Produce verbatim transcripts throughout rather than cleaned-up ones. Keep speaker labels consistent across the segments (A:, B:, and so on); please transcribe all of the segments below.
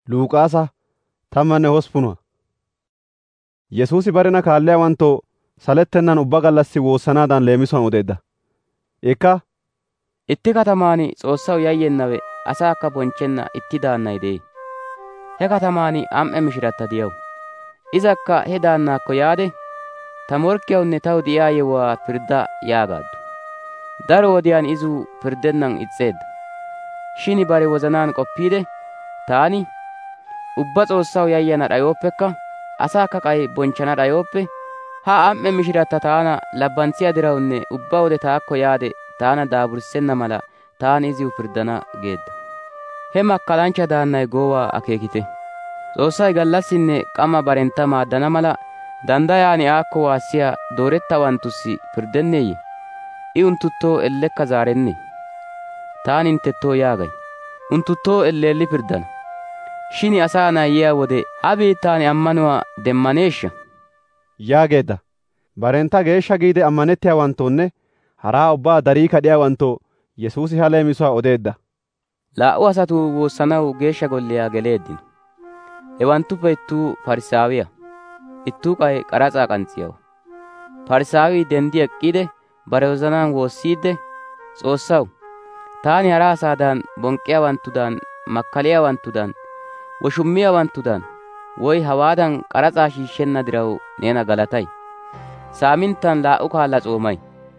A: Luuqaasa tammanne hospunuwa. Yesuusi barena kaalliyawantoo salettennan ubba gallassi woossanaadan leemisuwaan odeedda. Ikka
B: itti katamaan Xoossaw yayyennawe asaakka bonchchenna itti daannay de'ee. He katamaan am"e mishiratta diyawu. Izakka he daannaakko yaade, ta morkkiyawunne taw de'iyaa yewuwaa pirdda yaagaaddu. Daro wodiyaan izu pirddennan ixxeedda. Shin bare wozanaan qoppiide, taani ubba Xoossaw yayyana d'ayooppekka asaakka k'ay bonchchana d'ayooppe, ha am"e mishiratta taana labbantsiyaa dirawunne ubba wode taakko yaade taana daaburssenna mala taani iziw pirddana geedda. He makkalanchcha daannay goowaa akeekite. S'oossay gallassinne qamma barentta maaddana mala danddayaan aakko waassiyaa doorettawanttussi pirddenneeyye? I unttuttoo ellekka zaarennee? Taani hinttettoo yaagay, unttuttoo elleelli pirddana. Shin asaa na'ay yiyaa wode ha biittaan ammanuwaa demmaneeshsha?
A: yaageedda. Barentta geeshsha giide ammanettiyawanttoonne haraa ubbaa darii kadhiyawanttoo Yesuusi ha leemisuwaa odeedda.
B: Laa"u asatuu woossanaw geeshsha golliyaa geleeddino. Hewanttuppe ittuu Parisaawiyaa, ittuu k'ay k'aras'aa k'antsiyaawa. Parisaawii denddi ek'k'iide bare wozanaan woossiidde, «Xoossaw, taani hara asaadan bonqqiyaawanttudaan, makkaliyaawanttudan, woshummiyaawanttudan, woy hawaadan k'aras'aa shiishshenna diraw neena galatay. Saaminttan laa"u kaalla s'oomay.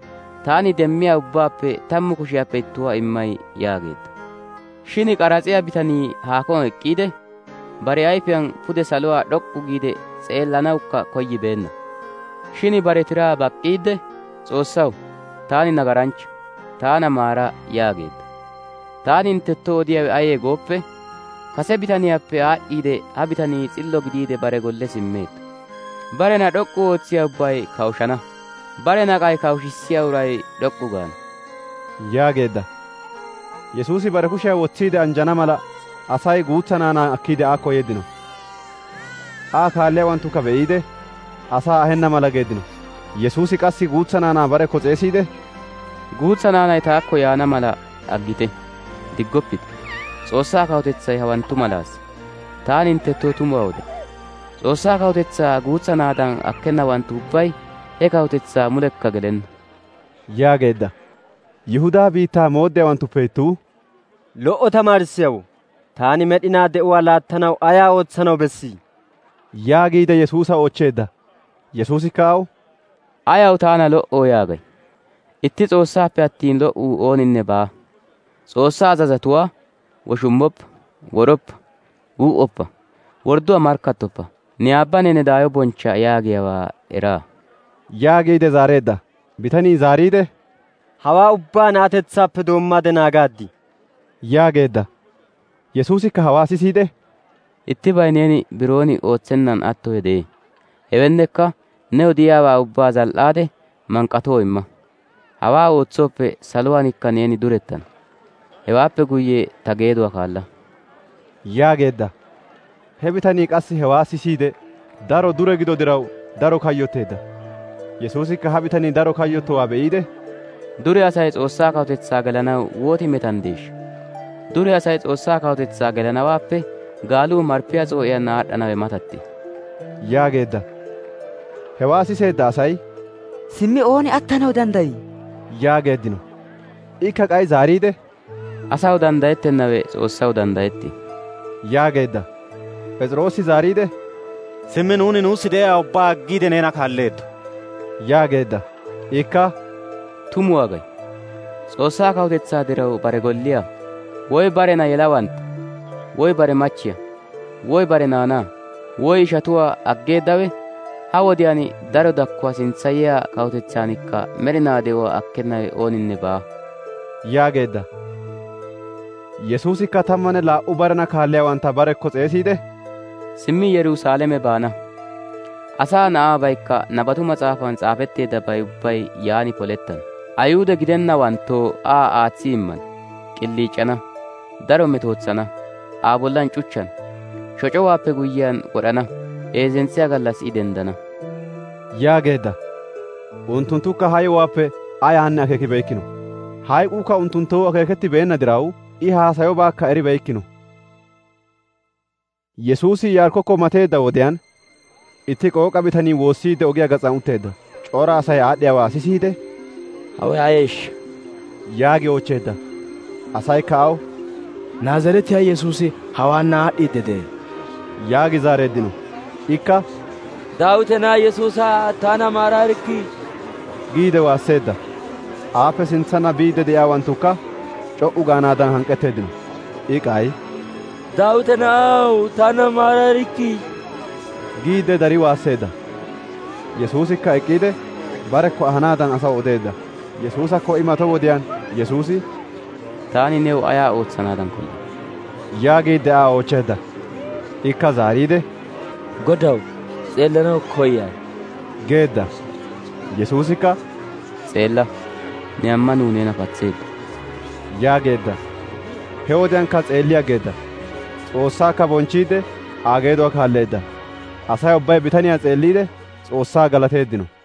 B: Taani demmiyaa ubbaappe tammu kushiyaappe ittuwaa immay» yaageedda. Shin k'aratsiyaa bitanii haakon ek'k'iide, bare ayfiyaan pude saluwaa d'ok'k'u giide s'eellanawukka koyyibeenna. Shin bare tiraa baqqiidde, «Xoossaw, taani nagaranchcha, taana maara» yaageedda. Taani hinttettoo odiyaawe ayee gooppe, kase bitaniyaappe aad'd'iide ha bitanii s'illo gidiide bare golle simmeedda. Barena d'ok'k'u ootsiyaa ubbay kawushana; barena k'ay kawushissiyaa uray d'ok'k'u gaana
A: yaageedda. Yesuusi bare kushiyaa wotsiide anjjana mala asay guutsa naanaa akkiide aakko yeeddino. Aa kaalliyaawanttukka be'iide asaa ahenna mala geeddino. Yesuusi qassi guutsa naanaa barekko xeesiide,
B: guutsa naanay taakko yaana mala aggite, diggoppite. S'oossaa kawutetsay hawanttu malaasa. Taani hinttettoo tumuwaa oday. S'oossaa kawutetsaa guutsa naadan akkennawanttu ubbay he kawutetsaa mulekka gelenna
A: yaageedda. Yihudaa biittaa mooddiyawanttuppe ittuu,
C: «Lo"o tamaarissiyawu, taani med'inaa de'uwaa laattanaw ayaa ootsanaw bessii?»
A: yaagiide Yesuusa oochcheedda. Yesuusikka aw,
B: «Ayaw taana lo"oo yaagay? Itti S'oossaappe attiin lo"uu ooninne baa. S'oossaa azazatuwaa, woshummoppa, wodhoppa, wuu'oppa, wordduwaa markkattoppa, ne aabbanne ne daayo bonchcha yaagiyaawaa eraa»
A: yaagiide zaareedda. Bitanii zaariide,
C: «Hawaa ubbaa na'atetsaappe doommaade naagaaddi»
A: yaageedda. Yesuusikka hawaa sisiide,
B: «Ittibay neeni biroon ootsennan atto hedee. Hewennekka new diyaawaa ubbaa zal"aade manqatoo imma. Hawaa ootsooppe saluwaanikka neeni durettana. Hewaappe guyye ta geeduwaa kaalla»
A: yaageedda. He bitanii qassi hewaa sisiide daro dure gido diraw daro kayyotteedda. Yesuusikka ha bitanii daro kayyottowaa be'iide,
B: «Dure asay S'oossaa kawutetsaa gelanaw wooti metanddeeshsha? Dure asay S'oossaa kawutetsaa gelanawaappe gaaluu marppiyaa s'oo'iyan aad'd'anawe matatti»
A: yaageedda. Hewaa siseedda asay,
D: «Simmi ooni attanaw danddayii?»
A: yaageeddino. Ikka k'ay zaariide,
B: «Asaw danddayettennawe Xoossaw danddayetti»
A: yaageedda. P'es'iroosi zaariide,
E: «Simmi nuuni nuussi de'iyaa ubbaa aggiide neena kaalleeddo»
A: yaageedda. Ikka,
B: «Tumuwaa gay. S'oossaa kawutetsaa diraw bare golliyaa, woy barena yelawantta, woy bare machchiyaa, woy bare naanaa, woy ishatuwaa aggeeddawe ha wodiyaan daro dakkuwaa sintsa yiyaa kawutetsaanikka med'inaa de'uwaa akkennawe ooninne baa»
A: yaageedda. Yesuusikka tammanne laa"u barena kaalliyaawantta barekko xeesiide,
B: «Simmi Yerusaalame baana. Asaa na'aabaykka nabatu matsaafan s'aafetteeddabay ubbay yaani polettana. Ayhuda gidennawanttoo Aa aatsi immana, qilliic'ana, daro metootsana, Aa bollan cuchchana, shocowaappe guyyiyaan wodhana, heezzentsiyaa gallassi I denddana»
A: yaageedda. Unttunttukka ha yewuwaappe ayaanne akeekibeykkino. Hayk'uukka unttunttoo akeekettibeenna diraw I haasayobaakka eribeykkino. Yesuusi Yaarikokko mateedda wodiyaan itti qooqa bitanii woossiide ogiyaa gaxan utteedda. Cora asay aadhdhiyaawaa sisiide,
F: hawe ayeeshsha
A: yaagi oochcheedda. Asaykka aw,
F: naazaretiyaa Yesuusi hawaanna aadhdhiidde de'ee
A: yaagi zaareeddino. Ikka,
G: daawite naa Yesuusaa taana maaraarikkii
A: giide waasseedda. Aappe sintsana biidde de'iyaawanttukka c'o'u gaanaadan hank'k'etteeddino. I k'ay,
G: daawite na'aw taana maaraarikkii
A: giide dari waasseedda. Yesuusikka eqqiide barekko ahanaadan asaw odeedda. Yesuusakko I mato wodiyaan Yesuusi,
B: taani new ayaa ootsanaadan koyay?
A: yaagiidde Aa oochcheedda. Ikka zaariide,
G: godaw s'eellanaw koyyay
A: geedda. Yesuusikka,
B: S'eella, ne ammanuu neena patseedda
A: yaageedda. He wodiyaankka s'eelli aggeedda. S'oossaakka bonchchiidde Aa geeduwaa kaalleedda. Asay ubbay bitaniyaa s'eelliide S'oossaa galateeddino.